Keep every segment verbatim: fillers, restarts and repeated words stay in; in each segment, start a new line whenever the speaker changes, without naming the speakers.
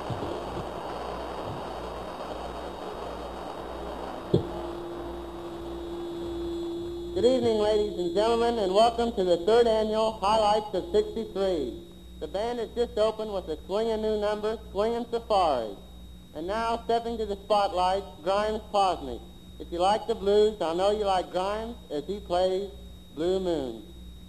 Good evening, ladies and gentlemen, and welcome to the third annual Highlights of sixty-three. The band has just opened with a swinging new number, Swingin' Safari. And now, stepping to the spotlight, Grimes Posnick. If you like the blues, I know you like Grimes as he plays Blue Moon.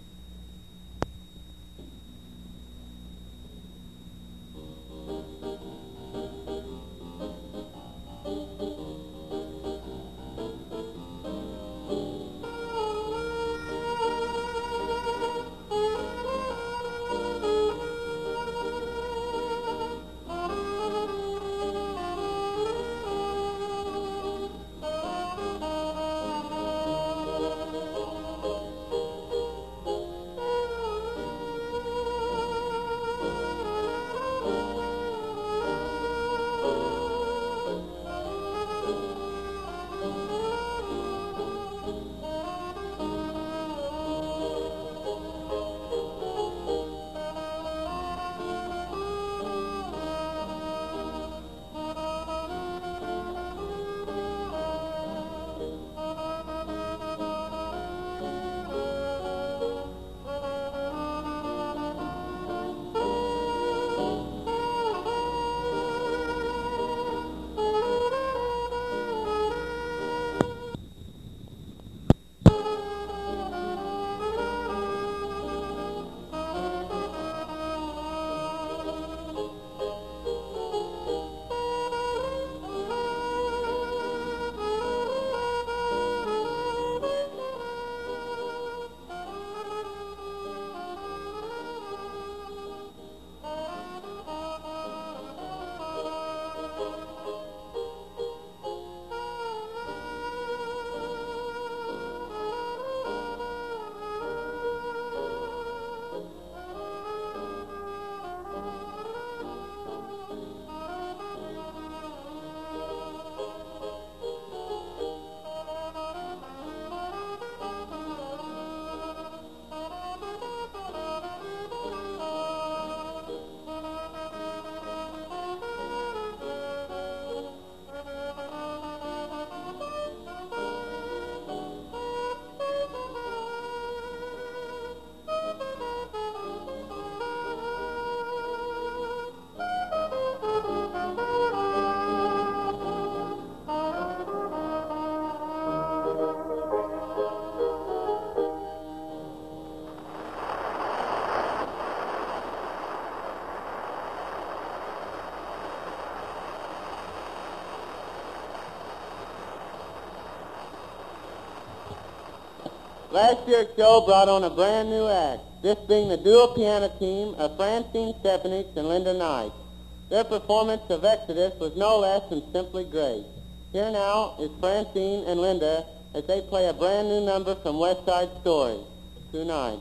Last year's show brought on a brand new act, this being the duo piano team of Francine Stefanich and Linda Knight. Their performance of Exodus was no less than simply great. Here now is Francine and Linda as they play a brand new number from West Side Story, Tonight.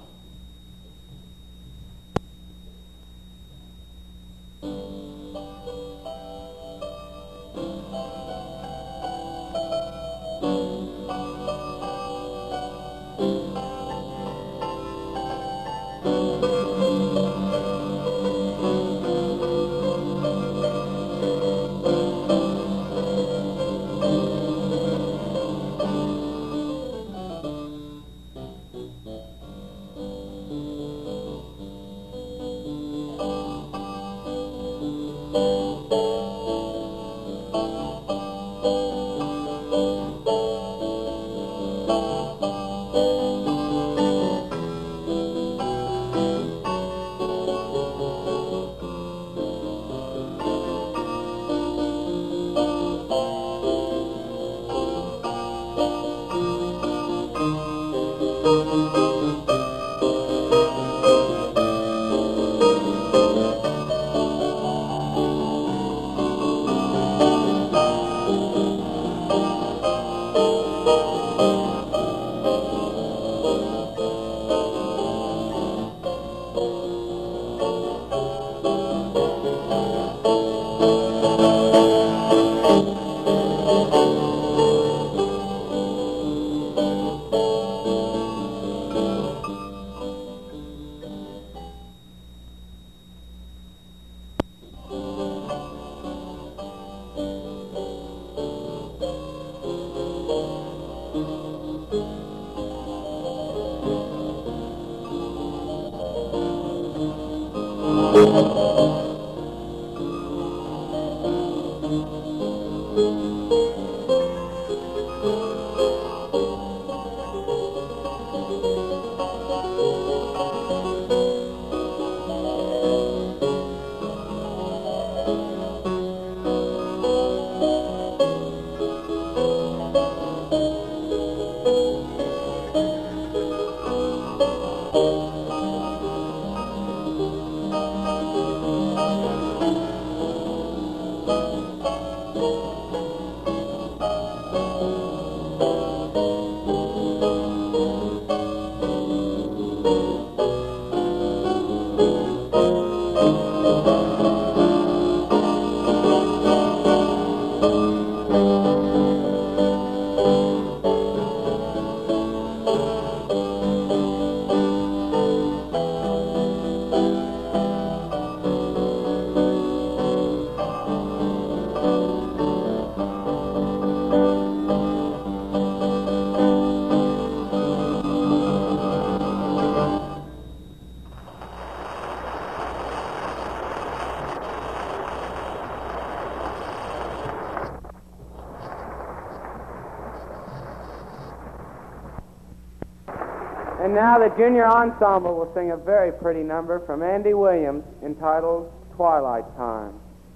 And now the junior ensemble will sing a very pretty number from Andy Williams entitled Twilight Time.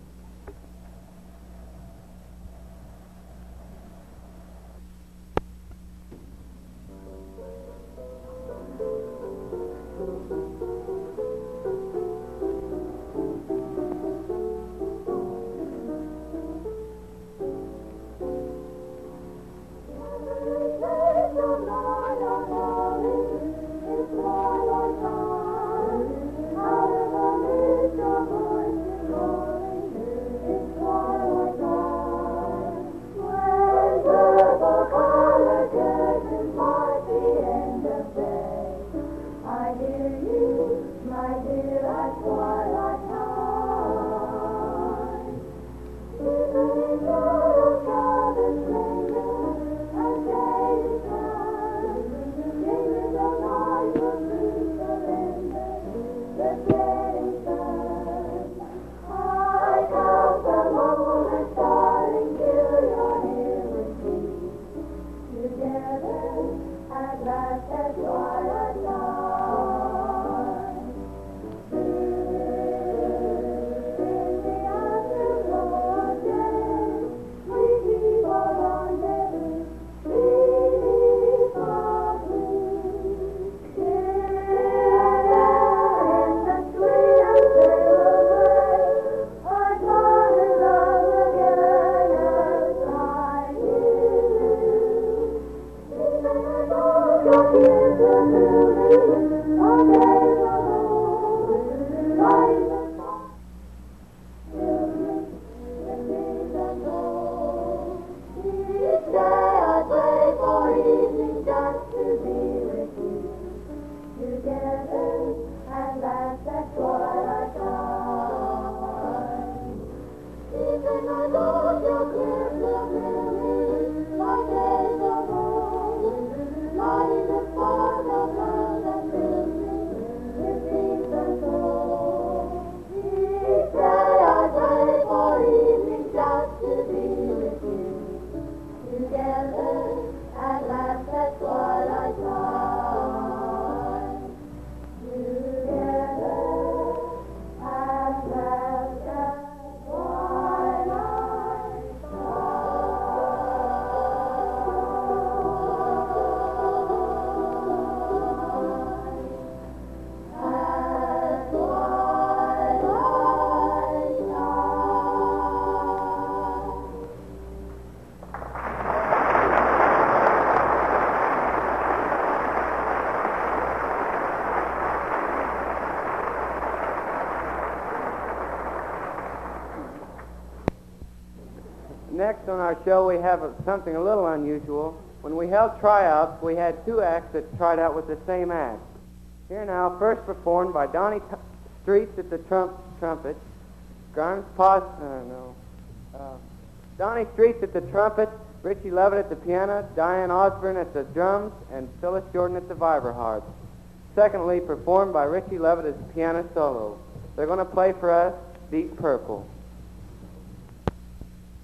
Next on our show, we have a, something a little unusual. When we held tryouts, we had two acts that tried out with the same act. Here now, first performed by Donnie T- Streets at the trump, trumpet, Grimes Pos, uh, no, uh, Donnie Streets at the trumpet, Richie Levitt at the piano, Diane Osborne at the drums, and Phyllis Jordan at the vibraharp. Secondly, performed by Richie Levitt as piano solo. They're going to play for us Deep Purple.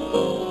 Thank you.